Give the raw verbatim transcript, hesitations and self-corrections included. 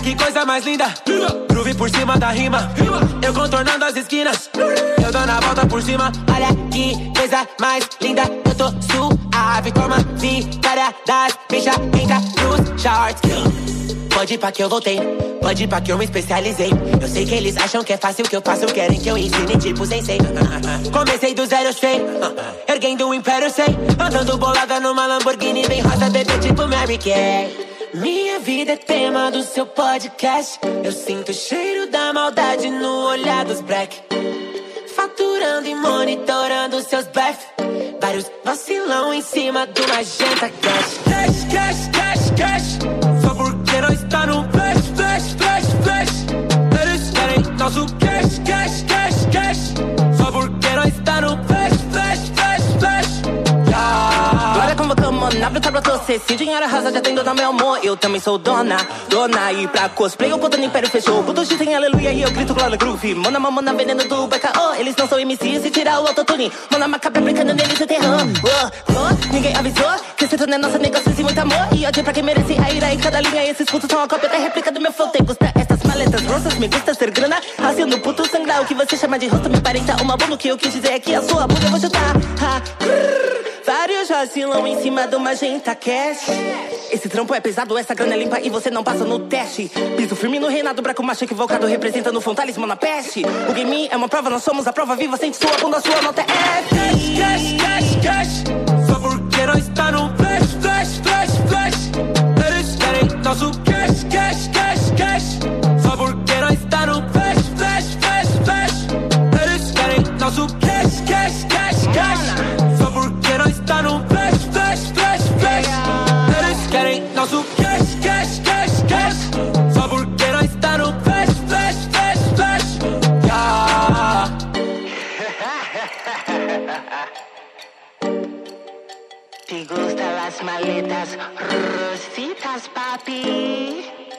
que coisa mais linda. Groove por cima da rima. Eu contornando as esquinas. Eu dando a volta por cima. Olha que coisa mais linda. Eu tô suave, toma vitória das bichas. Entra nos charts. Pode ir pra que eu voltei, pode ir pra que eu me especializei. Eu sei que eles acham que é fácil o que eu faço, querem que eu ensine tipo sensei. Comecei do zero, eu sei, erguendo o império, eu sei. Andando bolada numa Lamborghini bem rosa, bebê tipo Mary Kay. Minha vida é tema do seu podcast. Eu sinto o cheiro da maldade no olhar dos black. Faturando e monitorando seus blefe. Vários vacilão em cima do magenta cash. Cash, cash, cash, cash. Só porque nós tá no flash, flash, flash, flash. Eles querem nosso cash, cash, cash, cash. Só porque nós tá no flash, flash, flash, flash. Yeah. Glória convocamos, abre o cabra você. Se dinheiro arrasa, já tem dona, meu amor. Eu também sou dona, dona. E pra cosplay, o puto no império fechou. Puto dizem aleluia e eu grito glória groove. Manda mamona veneno do B K O. Eles não são M Cs se tirar o autotune. Manda macabra brincando neles e terrão. Oh, oh, ninguém avisou que esse turno é nosso negócio e muito amor. E ódio pra quem merece a ira em cada linha. Esses putos são a cópia da réplica do meu flow. Tem custa essas maletas grossas, me gusta ser grana. Haciendo puto sangrar, o que você chama de rosto me parenta uma bomba. O que eu quis dizer é que a sua bunda eu vou chutar. Ha, grrr. Vários vacilão em cima do magenta cash. Esse trampo é pesado, essa grana é limpa e você não passa no teste. Piso firme no reinado, braco macho equivocado, representando o Fontalismo na peste. O game é uma prova, nós somos a prova viva. Sente sua bunda, sua nota é F. Cash, cash, cash, cash. Só porque nós tá no flash, flash, flash, flash. Eles querem nosso cash, cash, cash, cash. Só porque nós tá no flash, flash, flash, flash. Eles querem nosso cash, cash, cash, cash. Só porque nós tá no flash, flash, flash, flash. Eles querem nosso cash, cash, cash, cash. Só porque nós tá no flash, flash, flash, flash. Yeah. Te gustan las maletas rositas, papi?